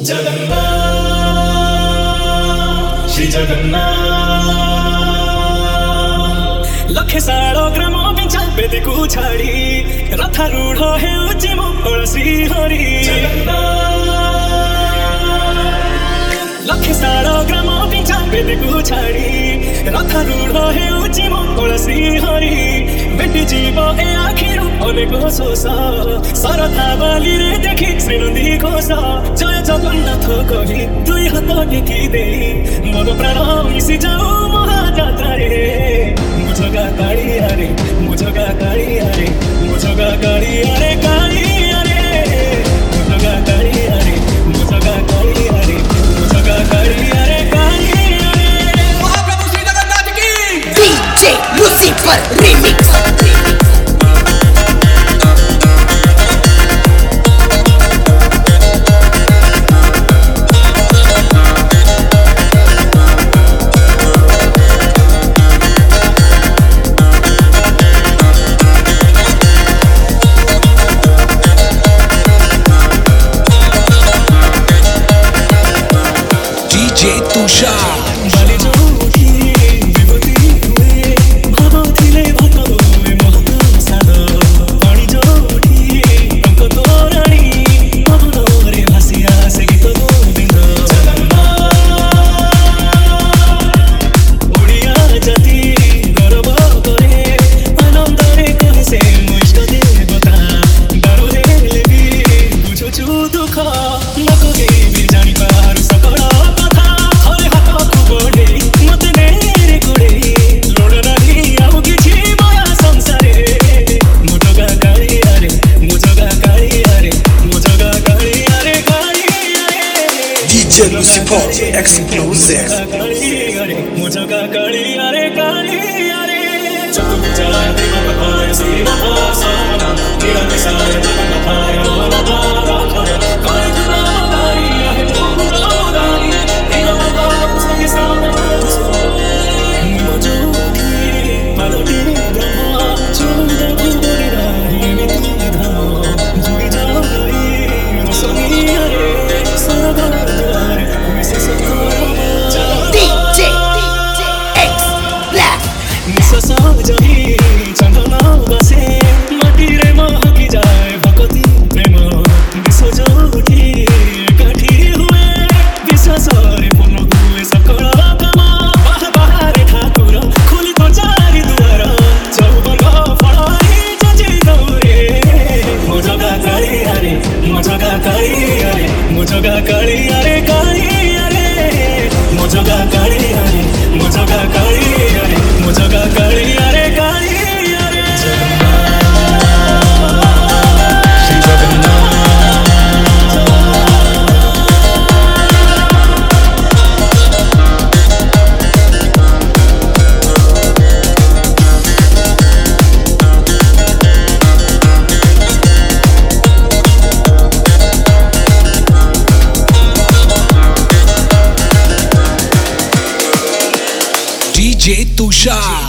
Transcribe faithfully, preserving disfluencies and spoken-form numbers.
जगन्नाथ श्री जगन्नाथ लखे साड़ो ग्राम बिंचा बेदी को छाड़ी रथारूढ़ हेउछि मो श्री हरि लखे साड़ो ग्राम बिंचा बेदी को छाड़ी रथारूढ़ हेउछि मो श्री हरि बेटी जीव ए आखिरु अनेक शोष सरथा बाली रे देखी श्रीनंदी घोष जय जगन्नाथ कही दुई हाथ टेकी दे मोर प्राण मिशि जाऊ महाजात्रा रे मुझगा कालिया रे मुझगा कालिया रे मुझगा कालिया रे कालिया रे मुझगा कालिया रे मुझगा कालिया रे मुझगा कालिया रे कालिया रे महाप्रभु श्री जगन्नाथ की डीजे लूसीफर रीमिक्स। Exclusive मुझगा कालिया रे कालिया रे चतुर्भुजा देवपताय श्रीनिवासाय निरंजनाय जगन्नाथाय नमः काय गुणावतारी है गुणावतारी निरंजनाय संगे सामने मुझोगी मालती ब्रह्मा चुंद भुवनी राही मिति धाम जुगी जाई रसनिया रे सरदार विशेष जही चंदना बसे माटी रे महकी जाए भक्ति प्रेम विश्व जोठी एकाठी हुए विश्वास रे पूर्ण हुए सकल काम बाहर ठाकुर खोली तो चारि दुआर चौबन फड़ाई जजी दौरे मुझगा कालिया रे मुझगा कालिया रे मुझगा कालिया रे कालिया रे मुझगा कालिया रे मुझगा कालिया रे मुझगा कालिया रे कालिया रे श्री डीजे तुषार।